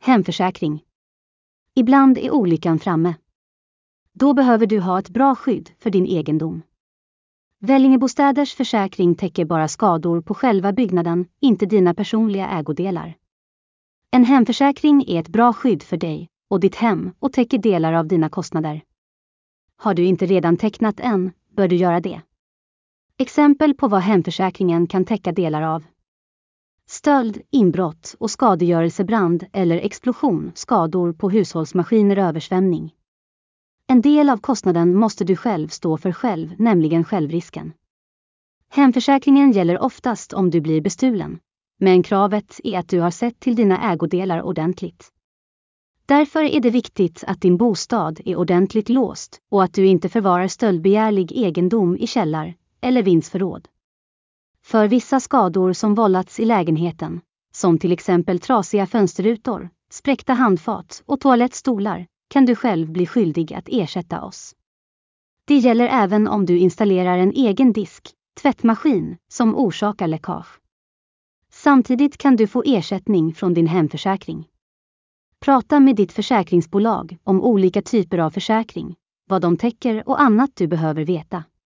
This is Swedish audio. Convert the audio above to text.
Hemförsäkring. Ibland är olyckan framme. Då behöver du ha ett bra skydd för din egendom. Vällingebostäders försäkring täcker bara skador på själva byggnaden, inte dina personliga ägodelar. En hemförsäkring är ett bra skydd för dig och ditt hem och täcker delar av dina kostnader. Har du inte redan tecknat än, bör du göra det. Exempel på vad hemförsäkringen kan täcka delar av: stöld, inbrott och skadegörelse, brand eller explosion, skador på hushållsmaskiner, översvämning. En del av kostnaden måste du själv stå för själv, nämligen självrisken. Hemförsäkringen gäller oftast om du blir bestulen, men kravet är att du har sett till dina ägodelar ordentligt. Därför är det viktigt att din bostad är ordentligt låst och att du inte förvarar stöldbegärlig egendom i källar eller vindsförråd. För vissa skador som vållats i lägenheten, som till exempel trasiga fönsterrutor, spräckta handfat och toalettstolar, kan du själv bli skyldig att ersätta oss. Det gäller även om du installerar en egen disk, tvättmaskin, som orsakar läckage. Samtidigt kan du få ersättning från din hemförsäkring. Prata med ditt försäkringsbolag om olika typer av försäkring, vad de täcker och annat du behöver veta.